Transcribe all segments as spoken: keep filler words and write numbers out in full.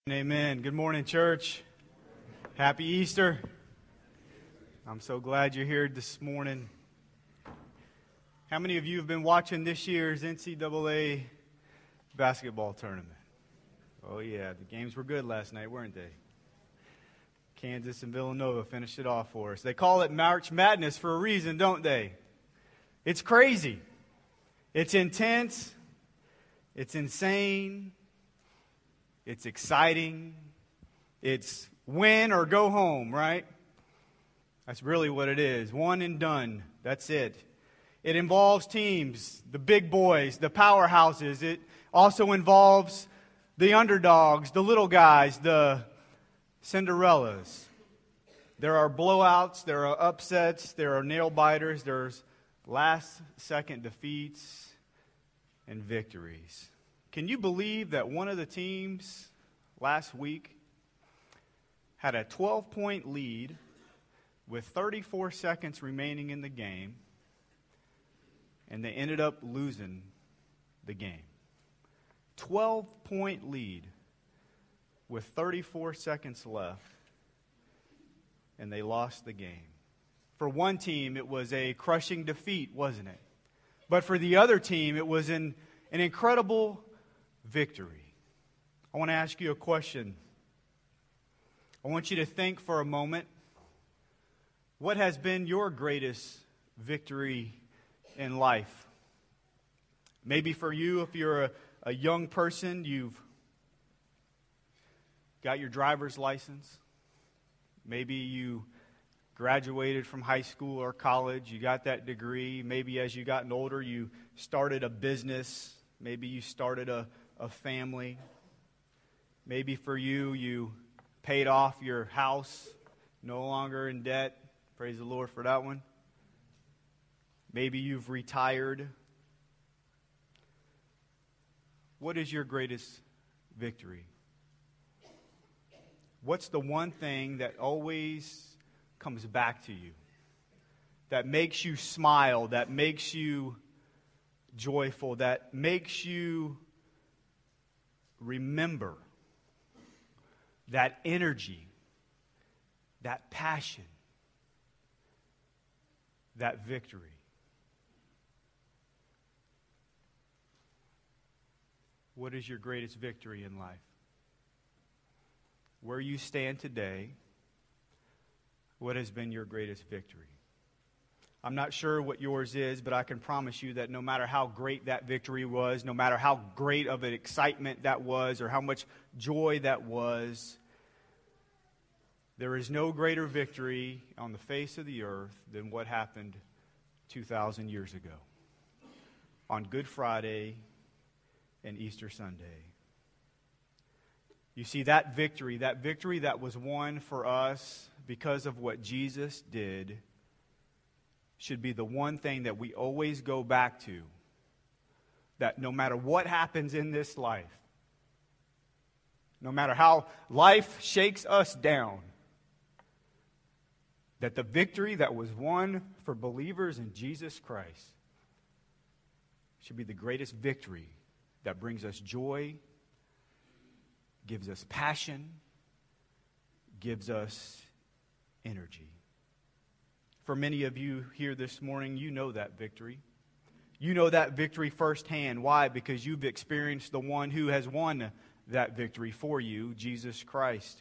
Amen. Good morning, church. Happy Easter. I'm so glad you're here this morning. How many of you have been watching this year's N C double A basketball tournament? Oh, yeah. The games were good last night, weren't they? Kansas and Villanova finished it off for us. They call it March Madness for a reason, don't they? It's crazy. It's intense. It's insane. It's exciting. It's win or go home, right? That's really what it is. One and done. That's it. It involves teams, the big boys, the powerhouses. It also involves the underdogs, the little guys, the Cinderellas. There are blowouts, there are upsets, there are nail biters, there's last second defeats and victories. Can you believe that one of the teams last week had a twelve-point lead with thirty-four seconds remaining in the game, and they ended up losing the game? twelve-point lead with thirty-four seconds left, and they lost the game. For one team, it was a crushing defeat, wasn't it? But for the other team, it was an, an incredible victory. I want to ask you a question. I want you to think for a moment. What has been your greatest victory in life? Maybe for you, if you're a, a young person, you've got your driver's license. Maybe you graduated from high school or college. You got that degree. Maybe as you gotten older, you started a business. Maybe you started a a family. Maybe for you, you paid off your house, no longer in debt. Praise the Lord for that one. Maybe you've retired. What is your greatest victory? What's the one thing that always comes back to you, that makes you smile, that makes you joyful, that makes you remember that energy, that passion, that victory? What is your greatest victory in life? Where you stand today, what has been your greatest victory? I'm not sure what yours is, but I can promise you that no matter how great that victory was, no matter how great of an excitement that was, or how much joy that was, there is no greater victory on the face of the earth than what happened two thousand years ago on Good Friday and Easter Sunday. You see, that victory, that victory that was won for us because of what Jesus did, should be the one thing that we always go back to. That no matter what happens in this life, no matter how life shakes us down, that the victory that was won for believers in Jesus Christ should be the greatest victory that brings us joy, gives us passion, gives us energy. For many of you here this morning, you know that victory. You know that victory firsthand. Why? Because you've experienced the one who has won that victory for you, Jesus Christ.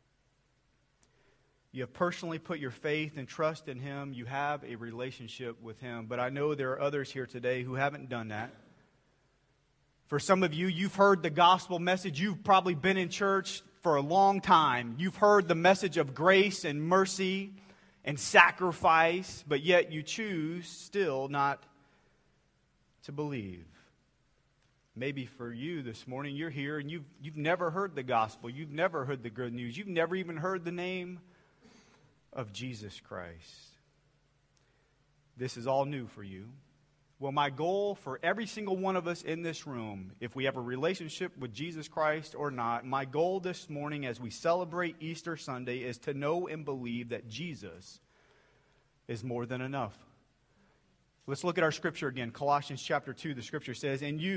You have personally put your faith and trust in Him. You have a relationship with Him. But I know there are others here today who haven't done that. For some of you, you've heard the gospel message. You've probably been in church for a long time. You've heard the message of grace and mercy and sacrifice, but yet you choose still not to believe. Maybe for you this morning, you're here and you've, you've never heard the gospel. You've never heard the good news. You've never even heard the name of Jesus Christ. This is all new for you. Well, my goal for every single one of us in this room, if we have a relationship with Jesus Christ or not, my goal this morning as we celebrate Easter Sunday is to know and believe that Jesus is more than enough. Let's look at our scripture again. Colossians chapter two, the scripture says, "And you,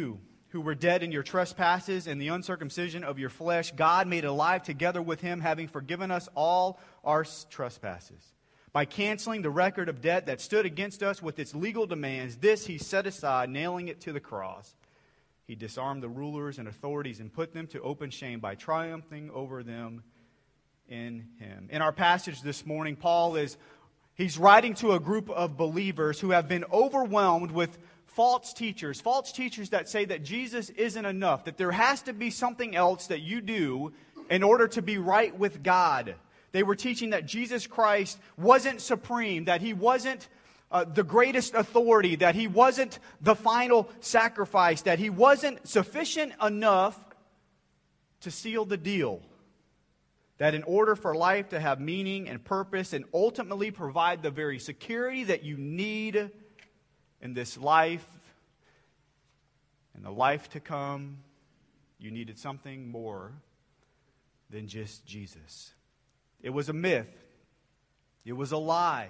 who were dead in your trespasses and the uncircumcision of your flesh, God made alive together with him, having forgiven us all our trespasses. By canceling the record of debt that stood against us with its legal demands, this he set aside, nailing it to the cross. He disarmed the rulers and authorities and put them to open shame by triumphing over them in him. In our passage this morning, Paul is he's writing to a group of believers who have been overwhelmed with false teachers, false teachers that say that Jesus isn't enough, that there has to be something else that you do in order to be right with God. They were teaching that Jesus Christ wasn't supreme, that he wasn't uh, the greatest authority, that he wasn't the final sacrifice, that he wasn't sufficient enough to seal the deal. That in order for life to have meaning and purpose and ultimately provide the very security that you need in this life and the life to come, you needed something more than just Jesus. It was a myth. It was a lie.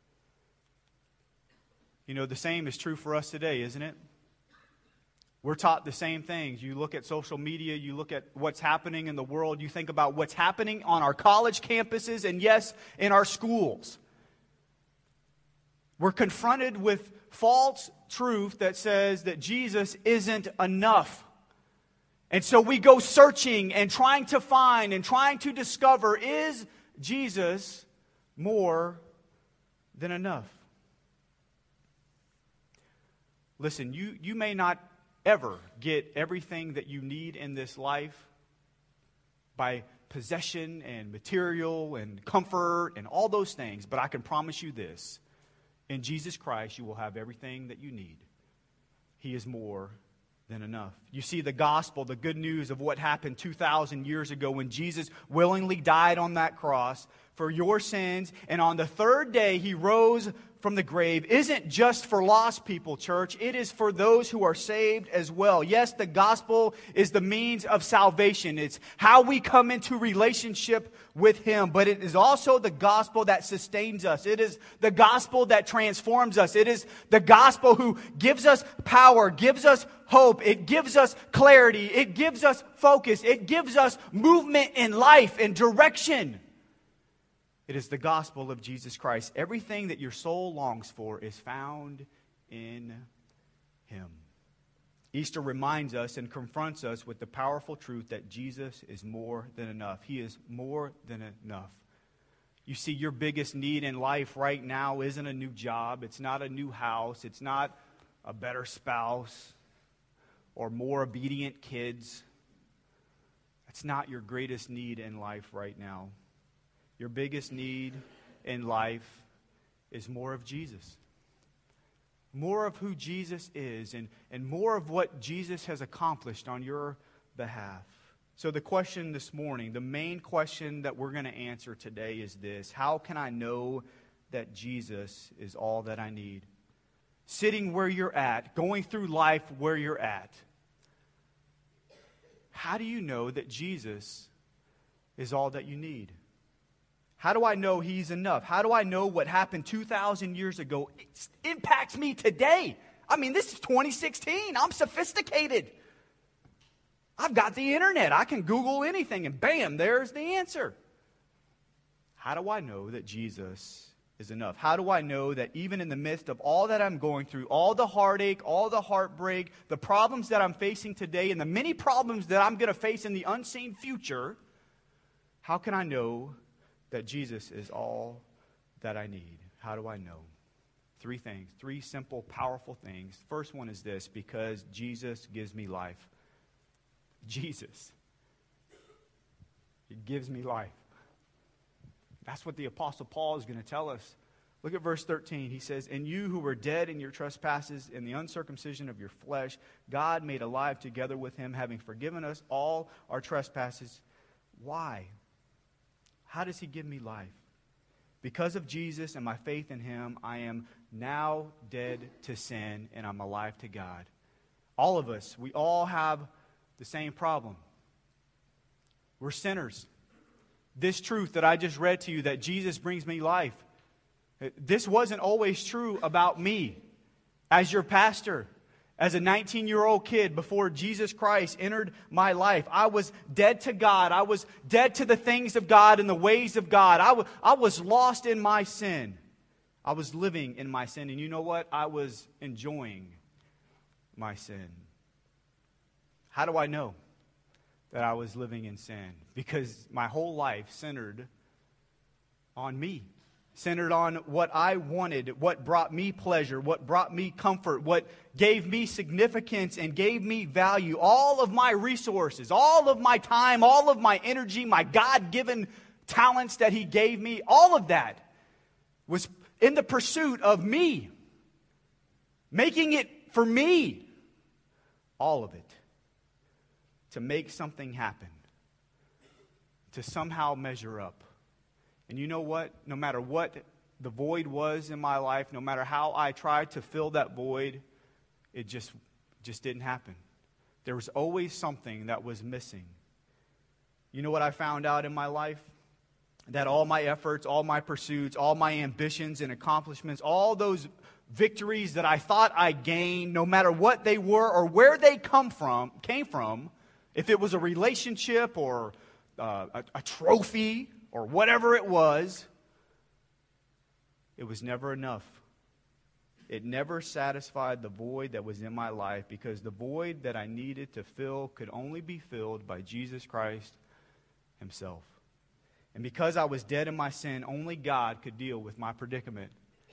You know, the same is true for us today, isn't it? We're taught the same things. You look at social media, you look at what's happening in the world, you think about what's happening on our college campuses, and yes, in our schools. We're confronted with false truth that says that Jesus isn't enough. And so we go searching and trying to find and trying to discover, is Jesus more than enough? Listen, you, you may not ever get everything that you need in this life by possession and material and comfort and all those things, but I can promise you this. In Jesus Christ, you will have everything that you need. He is more than enough. You see, the gospel, the good news of what happened two thousand years ago when Jesus willingly died on that cross for your sins, and on the third day he rose from the grave, isn't just for lost people, church. It is for those who are saved as well. Yes, the gospel is the means of salvation. It's how we come into relationship with him. But it is also the gospel that sustains us. It is the gospel that transforms us. It is the gospel who gives us power, gives us hope. It gives us clarity. It gives us focus. It gives us movement in life and direction. It is the gospel of Jesus Christ. Everything that your soul longs for is found in him. Easter reminds us and confronts us with the powerful truth that Jesus is more than enough. He is more than enough. You see, your biggest need in life right now isn't a new job. It's not a new house. It's not a better spouse or more obedient kids. That's not your greatest need in life right now. Your biggest need in life is more of Jesus. More of who Jesus is and, and more of what Jesus has accomplished on your behalf. So the question this morning, the main question that we're going to answer today is this: how can I know that Jesus is all that I need? Sitting where you're at, going through life where you're at, how do you know that Jesus is all that you need? How do I know he's enough? How do I know what happened two thousand years ago it impacts me today? I mean, this is twenty sixteen. I'm sophisticated. I've got the internet. I can Google anything and bam, there's the answer. How do I know that Jesus is enough? How do I know that even in the midst of all that I'm going through, all the heartache, all the heartbreak, the problems that I'm facing today, and the many problems that I'm going to face in the unseen future, how can I know that Jesus is all that I need? How do I know? Three things, three simple, powerful things. First one is this: because Jesus gives me life. Jesus. He gives me life. That's what the Apostle Paul is going to tell us. Look at verse thirteen. He says, "And you who were dead in your trespasses and the uncircumcision of your flesh, God made alive together with him, having forgiven us all our trespasses." Why? How does he give me life? Because of Jesus and my faith in him, I am now dead to sin and I'm alive to God. All of us, we all have the same problem. We're sinners. This truth that I just read to you, that Jesus brings me life, this wasn't always true about me as your pastor. As a nineteen-year-old kid, before Jesus Christ entered my life, I was dead to God. I was dead to the things of God and the ways of God. I, w- I was lost in my sin. I was living in my sin. And you know what? I was enjoying my sin. How do I know that I was living in sin? Because my whole life centered on me. Centered on what I wanted, what brought me pleasure, what brought me comfort, what gave me significance and gave me value. All of my resources, all of my time, all of my energy, my God-given talents that He gave me, all of that was in the pursuit of me. Making it for me. All of it. To make something happen. To somehow measure up. And you know what? No matter what the void was in my life, no matter how I tried to fill that void, it just, just didn't happen. There was always something that was missing. You know what I found out in my life? That all my efforts, all my pursuits, all my ambitions and accomplishments, all those victories that I thought I gained, no matter what they were or where they come from, came from, if it was a relationship or uh, a, a trophy, or whatever it was, it was never enough. It never satisfied the void that was in my life, because the void that I needed to fill could only be filled by Jesus Christ Himself. And because I was dead in my sin, only God could deal with my predicament.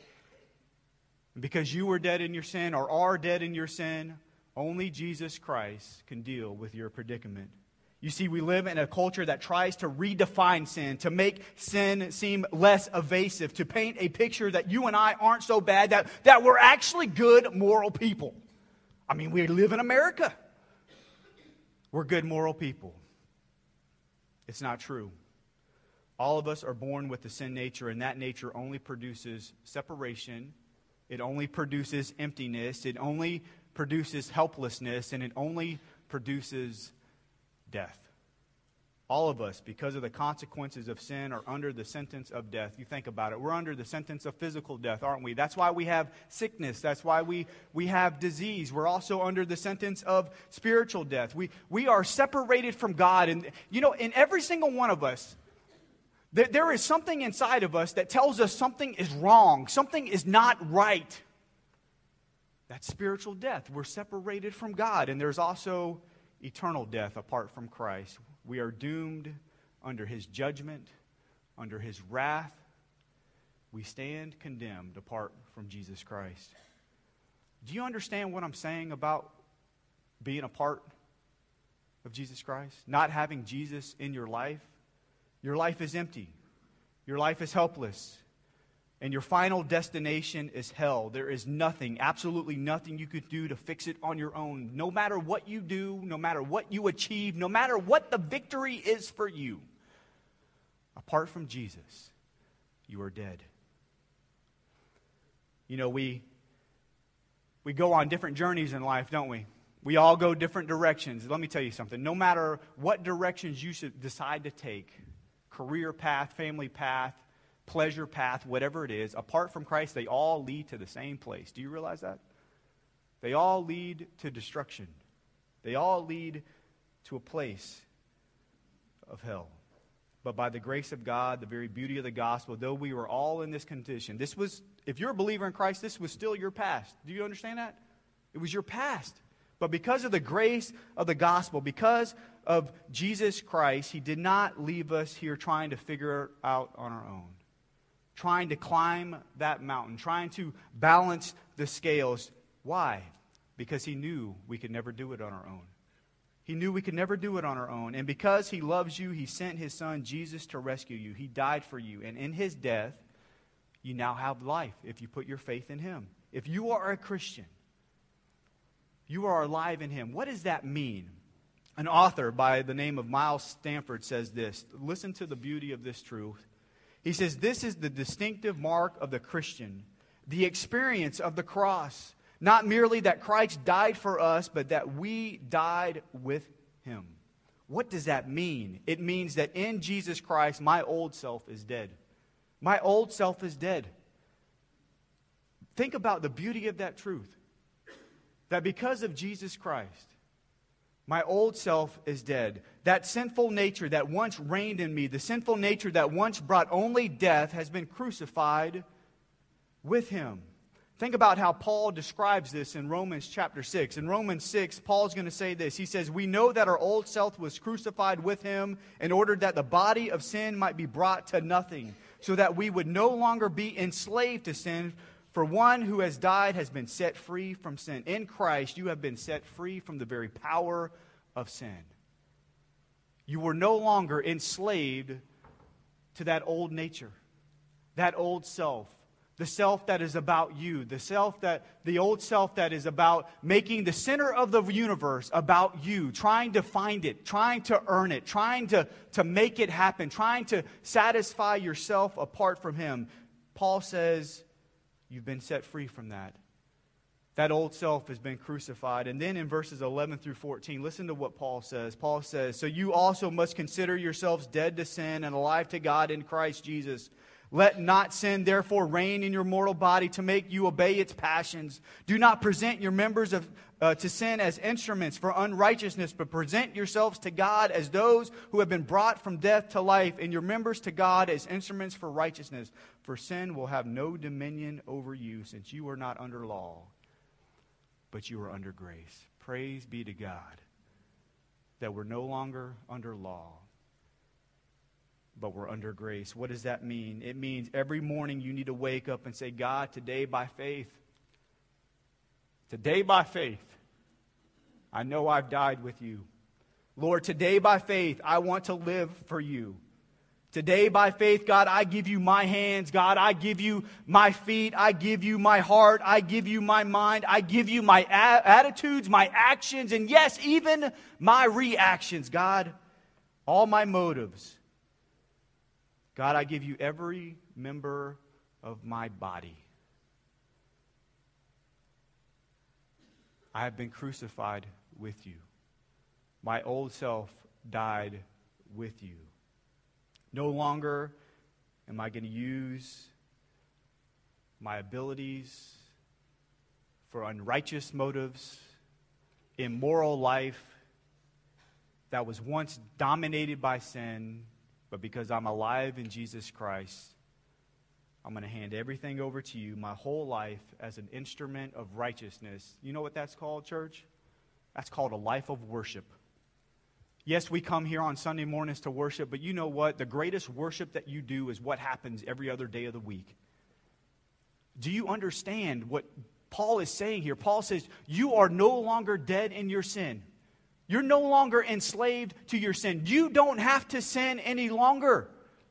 And because you were dead in your sin or are dead in your sin, only Jesus Christ can deal with your predicament. You see, we live in a culture that tries to redefine sin, to make sin seem less evasive, to paint a picture that you and I aren't so bad, that, that we're actually good, moral people. I mean, we live in America. We're good, moral people. It's not true. All of us are born with the sin nature, and that nature only produces separation. It only produces emptiness. It only produces helplessness, and it only produces death. All of us, because of the consequences of sin, are under the sentence of death. You think about it. We're under the sentence of physical death, aren't we? That's why we have sickness. That's why we, we have disease. We're also under the sentence of spiritual death. We, we are separated from God. And, you know, in every single one of us, there, there is something inside of us that tells us something is wrong. Something is not right. That's spiritual death. We're separated from God. And there's also eternal death apart from Christ. We are doomed under His judgment, under His wrath. We stand condemned apart from Jesus Christ. Do you understand what I'm saying about being a part of Jesus Christ? Not having Jesus in your life? Your life is empty. Your life is helpless. And your final destination is hell. There is nothing, absolutely nothing you could do to fix it on your own. No matter what you do, no matter what you achieve, no matter what the victory is for you, apart from Jesus, you are dead. You know, we, we go on different journeys in life, don't we? We all go different directions. Let me tell you something. No matter what directions you should decide to take, career path, family path, pleasure path, whatever it is, apart from Christ, they all lead to the same place. Do you realize that? They all lead to destruction. They all lead to a place of hell. But by the grace of God, the very beauty of the gospel, though we were all in this condition, this was, if you're a believer in Christ, this was still your past. Do you understand that? It was your past. But because of the grace of the gospel, because of Jesus Christ, He did not leave us here trying to figure it out on our own. Trying to climb that mountain, trying to balance the scales. Why? Because He knew we could never do it on our own. He knew we could never do it on our own. And because He loves you, He sent His Son Jesus to rescue you. He died for you. And in His death, you now have life if you put your faith in Him. If you are a Christian, you are alive in Him. What does that mean? An author by the name of Miles Stanford says this. Listen to the beauty of this truth. He says, this is the distinctive mark of the Christian, the experience of the cross. Not merely that Christ died for us, but that we died with Him. What does that mean? It means that in Jesus Christ, my old self is dead. My old self is dead. Think about the beauty of that truth. that because of Jesus Christ, my old self is dead. That sinful nature that once reigned in me, the sinful nature that once brought only death, has been crucified with him. Think about how Paul describes this in Romans chapter six. In Romans six, Paul's going to say this. He says, we know that our old self was crucified with him in order that the body of sin might be brought to nothing, so that we would no longer be enslaved to sin. For one who has died has been set free from sin. In Christ, you have been set free from the very power of sin. You were no longer enslaved to that old nature, that old self, the self that is about you, the self that, the old self that is about making the center of the universe about you, trying to find it, trying to earn it, trying to, to make it happen, trying to satisfy yourself apart from him. Paul says, you've been set free from that. That old self has been crucified. And then in verses eleven through fourteen, listen to what Paul says. Paul says, so you also must consider yourselves dead to sin and alive to God in Christ Jesus. Let not sin therefore reign in your mortal body to make you obey its passions. Do not present your members of, uh, to sin as instruments for unrighteousness, but present yourselves to God as those who have been brought from death to life, and your members to God as instruments for righteousness. For sin will have no dominion over you, since you are not under law, but you are under grace. Praise be to God that we're no longer under law, but we're under grace. What does that mean? It means every morning you need to wake up and say, God, today by faith, today by faith, I know I've died with you. Lord, today by faith, I want to live for you. Today by faith, God, I give you my hands. God, I give you my feet. I give you my heart. I give you my mind. I give you my a- attitudes, my actions, and yes, even my reactions. God, all my motives. God, I give you every member of my body. I have been crucified with you. My old self died with you. No longer am I going to use my abilities for unrighteous motives, immoral life that was once dominated by sin. But because I'm alive in Jesus Christ, I'm going to hand everything over to you, my whole life, as an instrument of righteousness. You know what that's called, church? That's called a life of worship. Yes, we come here on Sunday mornings to worship, but you know what? The greatest worship that you do is what happens every other day of the week. Do you understand what Paul is saying here? Paul says, you are no longer dead in your sin. You're no longer enslaved to your sin. You don't have to sin any longer.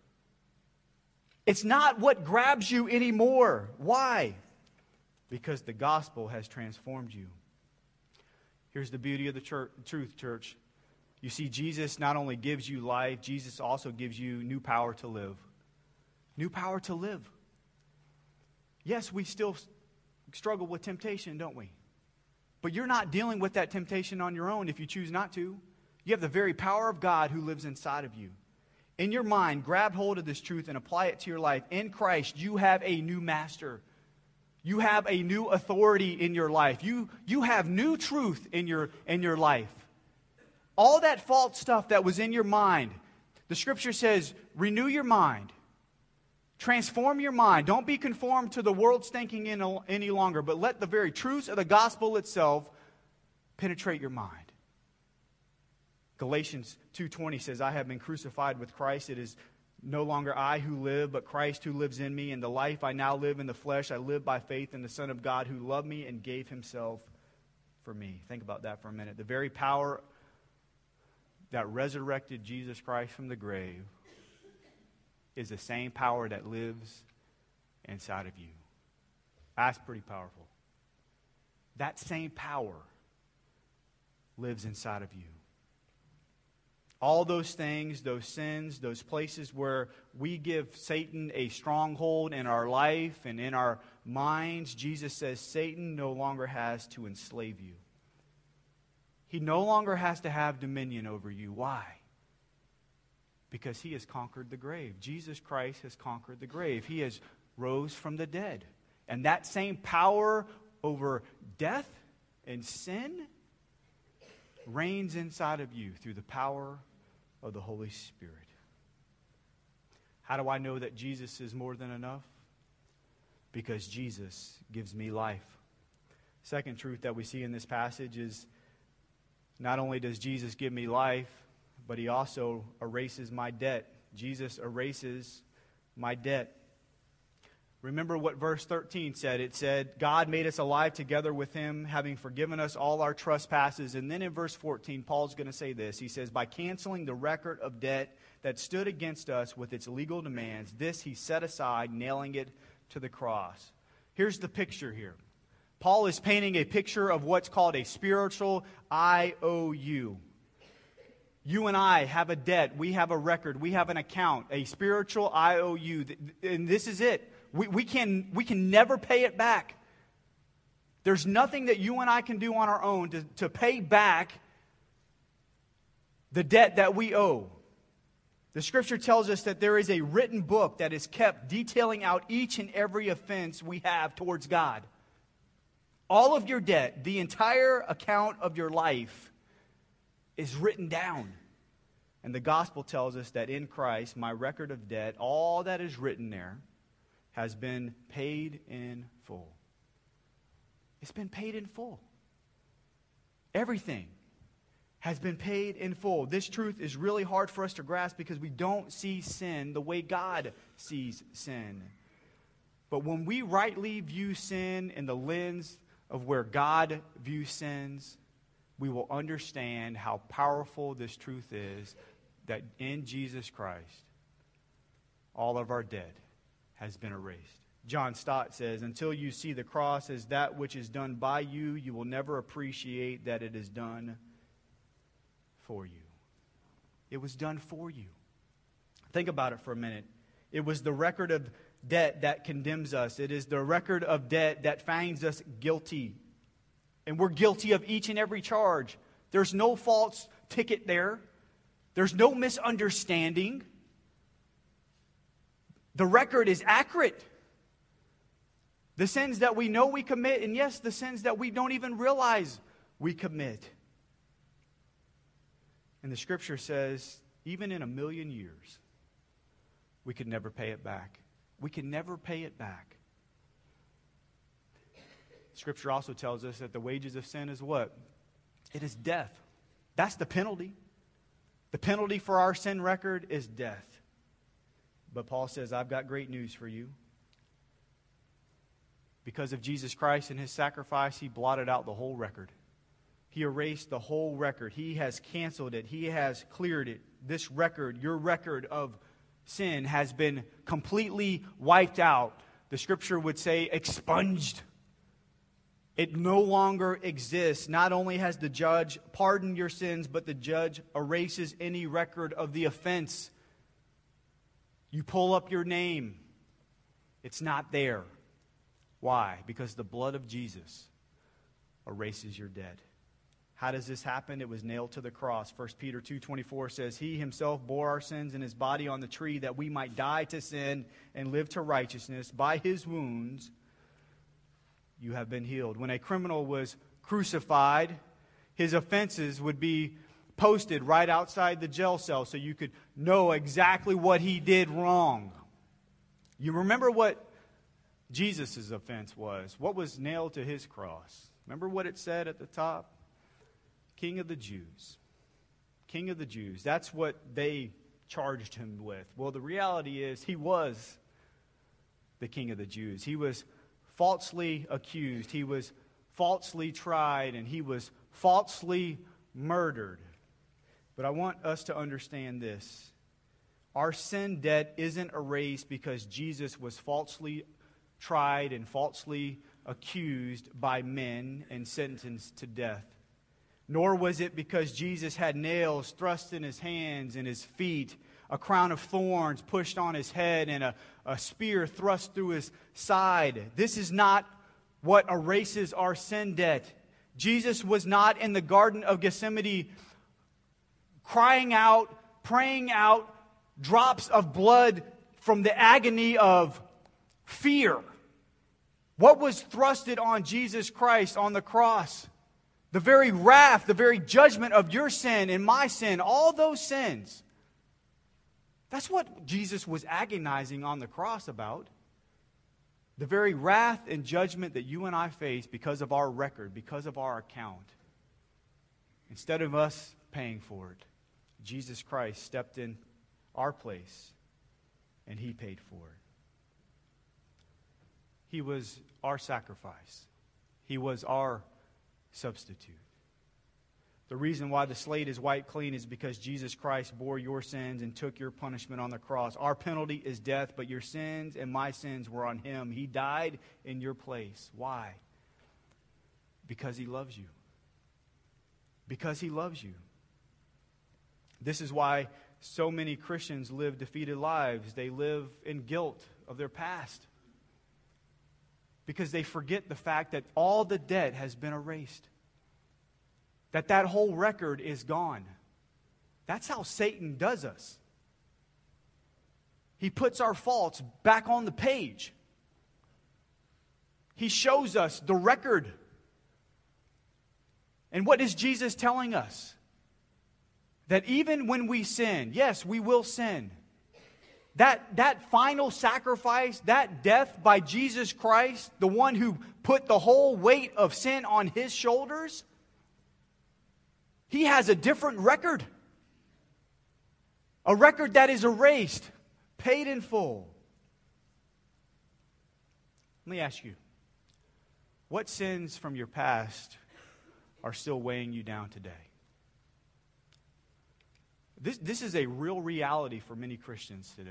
It's not what grabs you anymore. Why? Because the gospel has transformed you. Here's the beauty of the church, truth, church. You see, Jesus not only gives you life, Jesus also gives you new power to live. New power to live. Yes, we still struggle with temptation, don't we? But you're not dealing with that temptation on your own if you choose not to. You have the very power of God who lives inside of you. In your mind, grab hold of this truth and apply it to your life. In Christ, you have a new master. You have a new authority in your life. You, you have new truth in your, in your life. All that false stuff that was in your mind, the Scripture says, renew your mind. Transform your mind. Don't be conformed to the world's thinking any longer, but let the very truths of the gospel itself penetrate your mind. Galatians two twenty says, I have been crucified with Christ. It is no longer I who live, but Christ who lives in me. And the life I now live in the flesh, I live by faith in the Son of God who loved me and gave himself for me. Think about that for a minute. The very power that resurrected Jesus Christ from the grave is the same power that lives inside of you. That's pretty powerful. That same power lives inside of you. All those things, those sins, those places where we give Satan a stronghold in our life and in our minds, Jesus says Satan no longer has to enslave you. He no longer has to have dominion over you. Why? Because he has conquered the grave. Jesus Christ has conquered the grave. He has rose from the dead. And that same power over death And sin reigns inside of you through the power of the Holy Spirit. How do I know that Jesus is more than enough? Because Jesus gives me life. Second truth that we see in this passage is not only does Jesus give me life, but he also erases my debt. Jesus erases my debt. Remember what verse thirteen said. It said, God made us alive together with him, having forgiven us all our trespasses. And then in verse fourteen, Paul's going to say this. He says, by canceling the record of debt that stood against us with its legal demands, this he set aside, nailing it to the cross. Here's the picture here. Paul is painting a picture of what's called a spiritual I O U. You and I have a debt. We have a record. We have an account, a spiritual I O U. And this is it. We, we, can, we can never pay it back. There's nothing that you and I can do on our own to, to pay back the debt that we owe. The Scripture tells us that there is a written book that is kept detailing out each and every offense we have towards God. All of your debt, the entire account of your life, is written down. And the gospel tells us that in Christ, my record of debt, all that is written there, has been paid in full. It's been paid in full. Everything has been paid in full. This truth is really hard for us to grasp because we don't see sin the way God sees sin. But when we rightly view sin in the lens of where God views sins, we will understand how powerful this truth is, that in Jesus Christ, all of our debt has been erased. John Stott says, until you see the cross as that which is done by you, you will never appreciate that it is done for you. It was done for you. Think about it for a minute. It was the record of debt that condemns us. It is the record of debt that finds us guilty. And we're guilty of each and every charge. There's no false ticket there. There's no misunderstanding. The record is accurate. The sins that we know we commit, and yes, the sins that we don't even realize we commit. And the Scripture says, even in a million years, we could never pay it back. We can never pay it back. Scripture also tells us that the wages of sin is what? It is death. That's the penalty. The penalty for our sin record is death. But Paul says, I've got great news for you. Because of Jesus Christ and his sacrifice, he blotted out the whole record. He erased the whole record. He has canceled it. He has cleared it. This record, your record of sin, has been completely wiped out. The Scripture would say expunged. It no longer exists. Not only has the judge pardoned your sins, but the judge erases any record of the offense. You pull up your name. It's not there. Why? Because the blood of Jesus erases your debt. How does this happen? It was nailed to the cross. First Peter two twenty-four says, he himself bore our sins in his body on the tree that we might die to sin and live to righteousness. By his wounds you have been healed. When a criminal was crucified, his offenses would be posted right outside the jail cell so you could know exactly what he did wrong. You remember what Jesus' offense was? What was nailed to his cross? Remember what it said at the top? King of the Jews. King of the Jews. That's what they charged him with. Well, the reality is he was the King of the Jews. He was falsely accused. He was falsely tried, and he was falsely murdered. But I want us to understand this. Our sin debt isn't erased because Jesus was falsely tried and falsely accused by men and sentenced to death. Nor was it because Jesus had nails thrust in his hands and his feet, a crown of thorns pushed on his head, and a, a spear thrust through his side. This is not what erases our sin debt. Jesus was not in the Garden of Gethsemane crying out, praying out drops of blood from the agony of fear. What was thrusted on Jesus Christ on the cross? The very wrath, the very judgment of your sin and my sin, all those sins. That's what Jesus was agonizing on the cross about. The very wrath and judgment that you and I face because of our record, because of our account. Instead of us paying for it, Jesus Christ stepped in our place and He paid for it. He was our sacrifice. He was our substitute. The reason why the slate is wiped clean is because Jesus Christ bore your sins and took your punishment on the cross. Our penalty is death, but your sins and my sins were on Him. He died in your place. Why? Because He loves you. Because He loves you. This is why so many Christians live defeated lives. They live in guilt of their past. Because they forget the fact that all the debt has been erased. That that whole record is gone. That's how Satan does us. He puts our faults back on the page. He shows us the record. And what is Jesus telling us? That even when we sin, yes, we will sin. That, that final sacrifice, that death by Jesus Christ, the one who put the whole weight of sin on His shoulders, He has a different record. A record that is erased, paid in full. Let me ask you, what sins from your past are still weighing you down today? This, this is a real reality for many Christians today.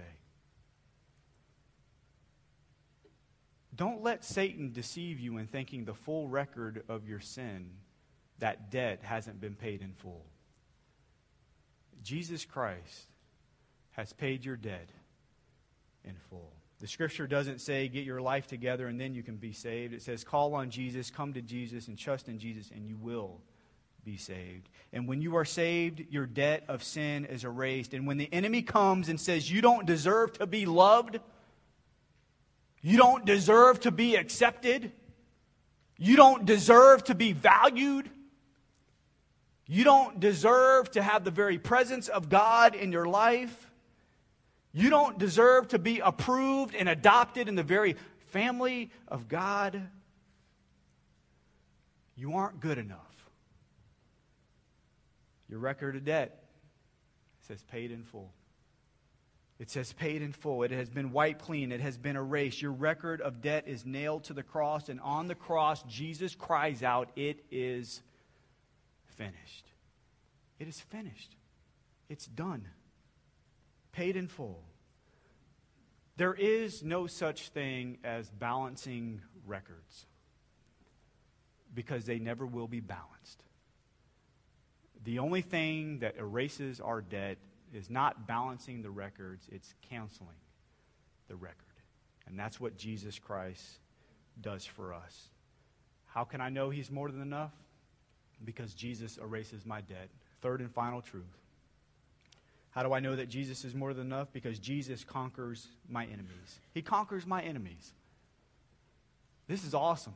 Don't let Satan deceive you in thinking the full record of your sin, that debt, hasn't been paid in full. Jesus Christ has paid your debt in full. The Scripture doesn't say get your life together and then you can be saved. It says call on Jesus, come to Jesus, and trust in Jesus, and you will be saved. And when you are saved, your debt of sin is erased. And when the enemy comes and says you don't deserve to be loved, you don't deserve to be accepted, you don't deserve to be valued, you don't deserve to have the very presence of God in your life, you don't deserve to be approved and adopted in the very family of God, you aren't good enough. Your record of debt says paid in full. It says paid in full. It has been wiped clean. It has been erased. Your record of debt is nailed to the cross, and on the cross, Jesus cries out, "It is finished." It is finished. It's done. Paid in full. There is no such thing as balancing records, because they never will be balanced. The only thing that erases our debt is not balancing the records, it's canceling the record. And that's what Jesus Christ does for us. How can I know He's more than enough? Because Jesus erases my debt. Third and final truth. How do I know that Jesus is more than enough? Because Jesus conquers my enemies. He conquers my enemies. This is awesome.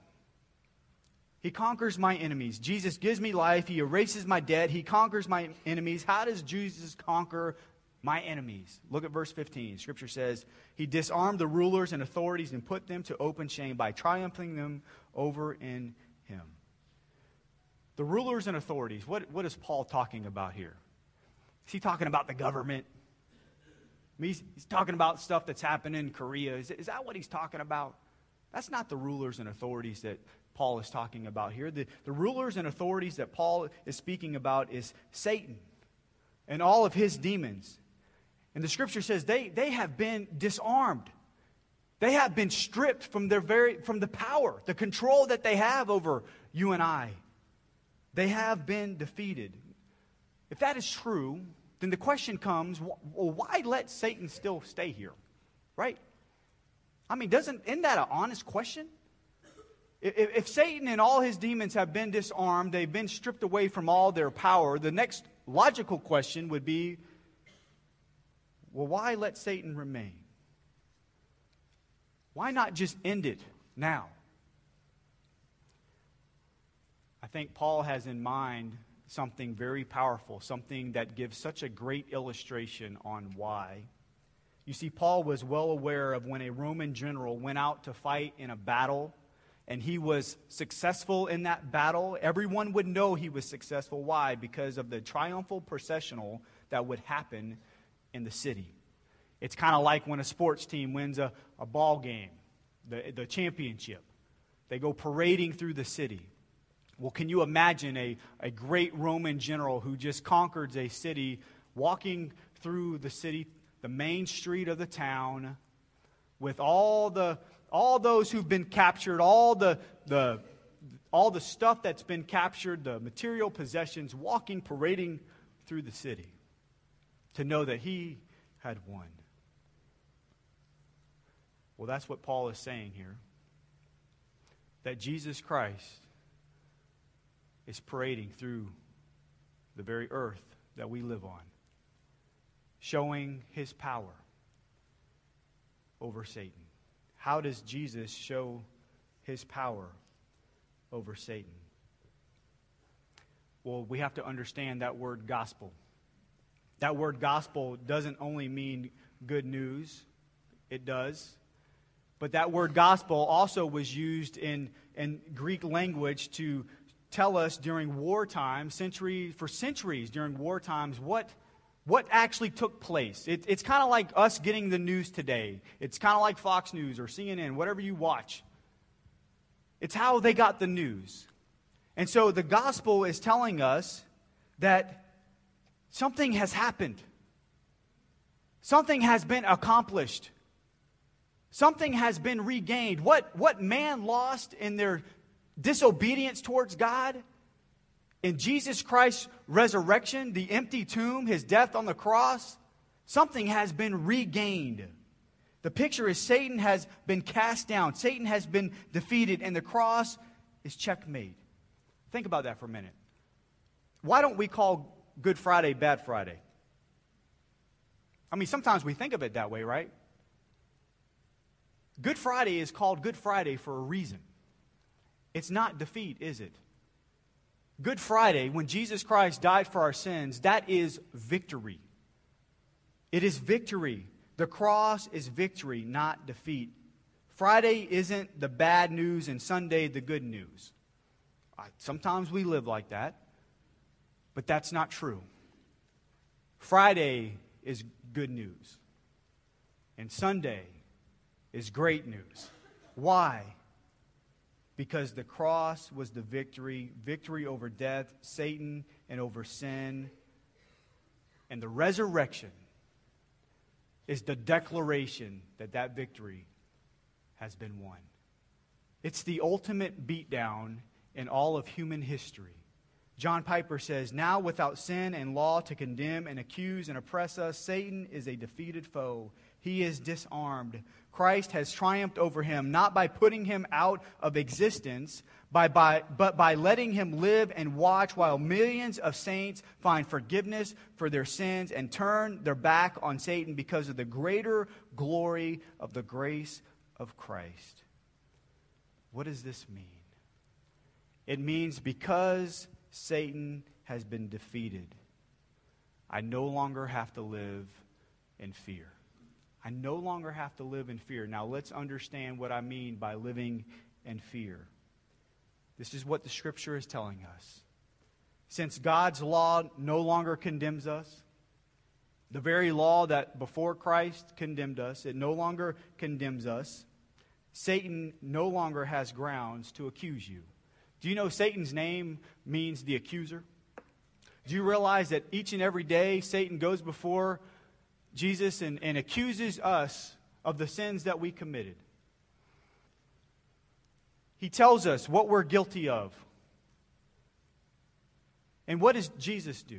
He conquers my enemies. Jesus gives me life. He erases my debt. He conquers my enemies. How does Jesus conquer my enemies? Look at verse fifteen. Scripture says, He disarmed the rulers and authorities and put them to open shame by triumphing them over in Him. The rulers and authorities, what, what is Paul talking about here? Is he talking about the government? I mean, he's, he's talking about stuff that's happening in Korea. Is, is that what he's talking about? That's not the rulers and authorities that Paul is talking about here. The, the rulers and authorities that Paul is speaking about is Satan and all of his demons. And the Scripture says they, they have been disarmed. They have been stripped from their very from the power, the control that they have over you and I. They have been defeated. If that is true, then the question comes, well, why let Satan still stay here? Right? I mean, doesn't isn't that an honest question? If, if Satan and all his demons have been disarmed, they've been stripped away from all their power, the next logical question would be, well, why let Satan remain? Why not just end it now? I think Paul has in mind something very powerful, something that gives such a great illustration on why. You see, Paul was well aware of when a Roman general went out to fight in a battle and he was successful in that battle, everyone would know he was successful. Why? Because of the triumphal processional that would happen in the city. It's kind of like when a sports team wins a, a ball game, the, the championship. They go parading through the city. Well, can you imagine a, a great Roman general who just conquered a city, walking through the city, the main street of the town, with all the all those who've been captured, all the the all the stuff that's been captured, the material possessions, walking, parading through the city, to know that he had won. Well, that's what Paul is saying here. That Jesus Christ is parading through the very earth that we live on, showing his power over Satan. How does Jesus show his power over Satan? Well, we have to understand that word gospel. That word gospel doesn't only mean good news. It does. But that word gospel also was used in, in Greek language to tell us during wartime, century, for centuries during war times, what, what actually took place. It, it's kind of like us getting the news today. It's kind of like Fox News or C N N, whatever you watch. It's how they got the news. And so the gospel is telling us that something has happened. Something has been accomplished. Something has been regained. What, what man lost in their disobedience towards God, in Jesus Christ's resurrection, the empty tomb, his death on the cross, something has been regained. The picture is Satan has been cast down. Satan has been defeated, and the cross is checkmate. Think about that for a minute. Why don't we call Good Friday Bad Friday? I mean, sometimes we think of it that way, right? Good Friday is called Good Friday for a reason. It's not defeat, is it? Good Friday, when Jesus Christ died for our sins, that is victory. It is victory. The cross is victory, not defeat. Friday isn't the bad news and Sunday the good news. Sometimes we live like that, but that's not true. Friday is good news, and Sunday is great news. Why? Because the cross was the victory, victory over death, Satan, and over sin. And the resurrection is the declaration that that victory has been won. It's the ultimate beatdown in all of human history. John Piper says, "Now without sin and law to condemn and accuse and oppress us, Satan is a defeated foe. He is disarmed. Christ has triumphed over him, not by putting him out of existence, by, by, but by letting him live and watch while millions of saints find forgiveness for their sins and turn their back on Satan because of the greater glory of the grace of Christ." What does this mean? It means because Satan has been defeated, I no longer have to live in fear. I no longer have to live in fear. Now let's understand what I mean by living in fear. This is what the Scripture is telling us. Since God's law no longer condemns us, the very law that before Christ condemned us, it no longer condemns us. Satan no longer has grounds to accuse you. Do you know Satan's name means the accuser? Do you realize that each and every day Satan goes before Jesus and, and accuses us of the sins that we committed? He tells us what we're guilty of. And what does Jesus do?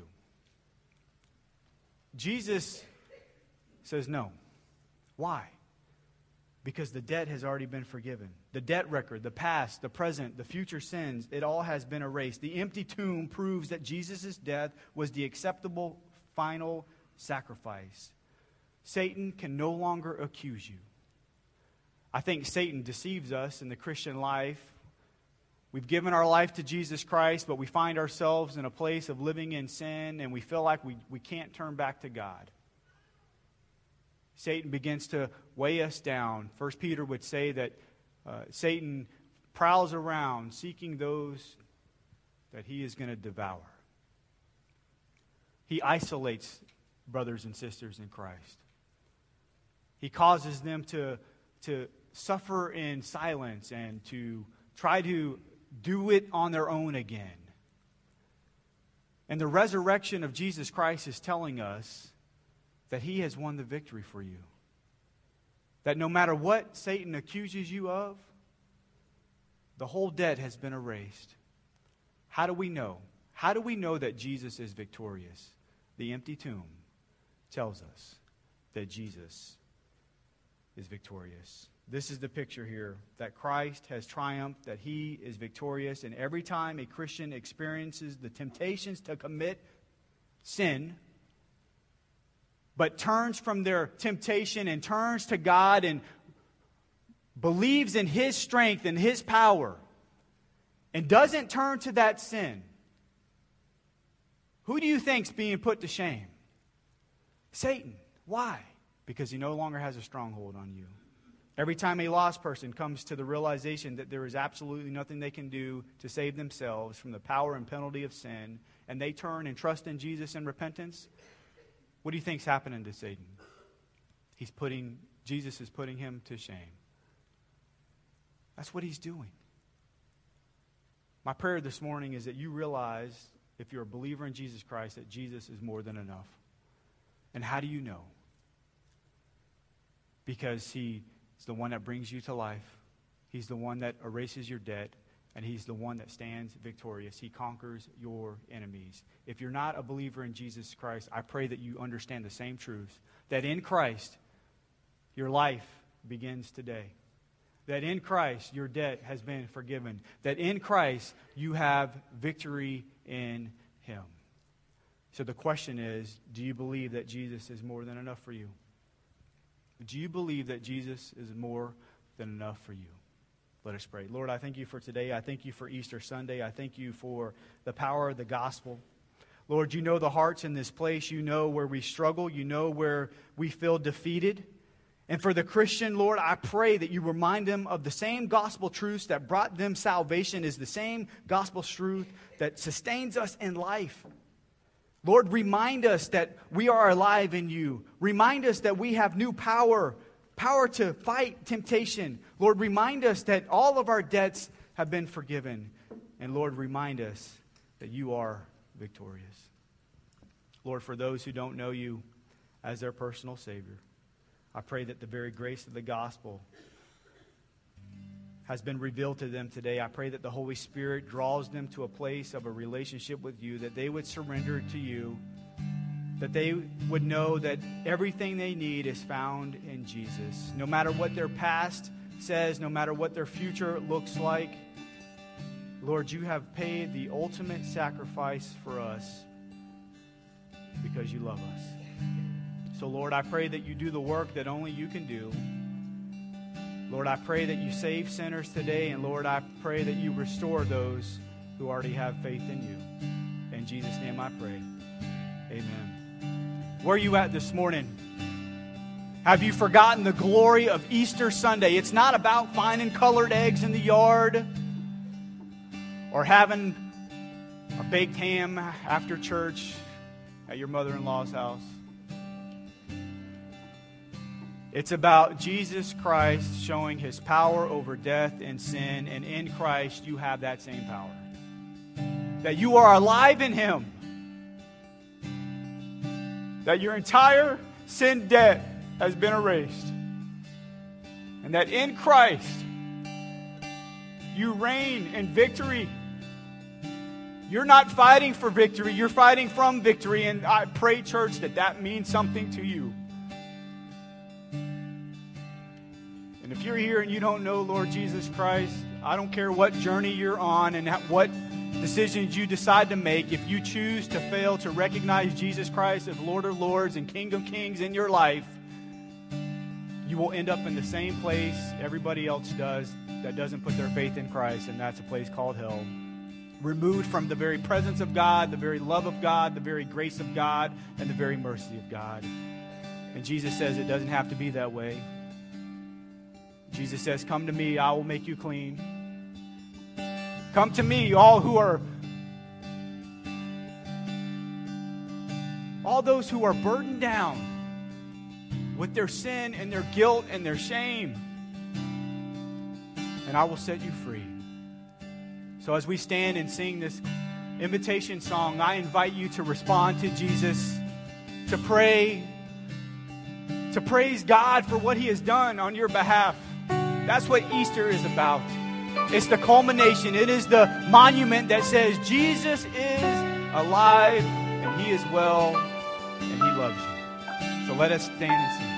Jesus says no. Why? Because the debt has already been forgiven. The debt record, the past, the present, the future sins, it all has been erased. The empty tomb proves that Jesus' death was the acceptable final sacrifice. Satan can no longer accuse you. I think Satan deceives us in the Christian life We've given our life to Jesus Christ, but we find ourselves in a place of living in sin, and we feel like we, we can't turn back to God. Satan begins to weigh us down. First Peter would say that uh, Satan prowls around seeking those that he is going to devour. He isolates brothers and sisters in Christ. He causes them to, to suffer in silence and to try to do it on their own again. And the resurrection of Jesus Christ is telling us that He has won the victory for you. That no matter what Satan accuses you of, the whole debt has been erased. How do we know? How do we know that Jesus is victorious? The empty tomb tells us that Jesus is victorious. This is the picture here, that Christ has triumphed, that He is victorious, and every time a Christian experiences the temptations to commit sin, but turns from their temptation and turns to God and believes in His strength and His power, and doesn't turn to that sin, who do you think's being put to shame? Satan. Why? Because he no longer has a stronghold on you. Every time a lost person comes to the realization that there is absolutely nothing they can do to save themselves from the power and penalty of sin, and they turn and trust in Jesus in repentance, what do you think's happening to Satan? He's putting, Jesus is putting him to shame. That's what he's doing. My prayer this morning is that you realize, if you're a believer in Jesus Christ, that Jesus is more than enough. And how do you know? Because He is the one that brings you to life. He's the one that erases your debt. And He's the one that stands victorious. He conquers your enemies. If you're not a believer in Jesus Christ, I pray that you understand the same truth. That in Christ, your life begins today. That in Christ, your debt has been forgiven. That in Christ, you have victory in Him. So the question is, do you believe that Jesus is more than enough for you? Do you believe that Jesus is more than enough for you? Let us pray. Lord, I thank You for today. I thank You for Easter Sunday. I thank You for the power of the gospel. Lord, You know the hearts in this place. You know where we struggle. You know where we feel defeated. And for the Christian, Lord, I pray that You remind them of the same gospel truths that brought them salvation is the same gospel truth that sustains us in life. Lord, remind us that we are alive in You. Remind us that we have new power, power to fight temptation. Lord, remind us that all of our debts have been forgiven. And Lord, remind us that You are victorious. Lord, for those who don't know You as their personal Savior, I pray that the very grace of the gospel has been revealed to them today. I pray that the Holy Spirit draws them to a place of a relationship with You, that they would surrender to You, that they would know that everything they need is found in Jesus. No matter what their past says, no matter what their future looks like, Lord, You have paid the ultimate sacrifice for us because You love us. So, Lord, I pray that You do the work that only You can do. Lord, I pray that You save sinners today, and Lord, I pray that You restore those who already have faith in You. In Jesus' name I pray. Amen. Where are you at this morning? Have you forgotten the glory of Easter Sunday? It's not about finding colored eggs in the yard or having a baked ham after church at your mother-in-law's house. It's about Jesus Christ showing His power over death and sin, and in Christ you have that same power. That you are alive in Him. That your entire sin debt has been erased. And that in Christ you reign in victory. You're not fighting for victory, you're fighting from victory, and I pray, church, that that means something to you. And if you're here and you don't know Lord Jesus Christ, I don't care what journey you're on and what decisions you decide to make. If you choose to fail to recognize Jesus Christ as Lord of Lords and King of Kings in your life, you will end up in the same place everybody else does that doesn't put their faith in Christ, and that's a place called hell. Removed from the very presence of God, the very love of God, the very grace of God, and the very mercy of God. And Jesus says it doesn't have to be that way. Jesus says, come to me, I will make you clean. Come to me, all who are, all those who are burdened down with their sin and their guilt and their shame, and I will set you free. So as we stand and sing this invitation song, I invite you to respond to Jesus, to pray, to praise God for what He has done on your behalf. That's what Easter is about. It's the culmination. It is the monument that says Jesus is alive and He is well and He loves you. So let us stand and sing.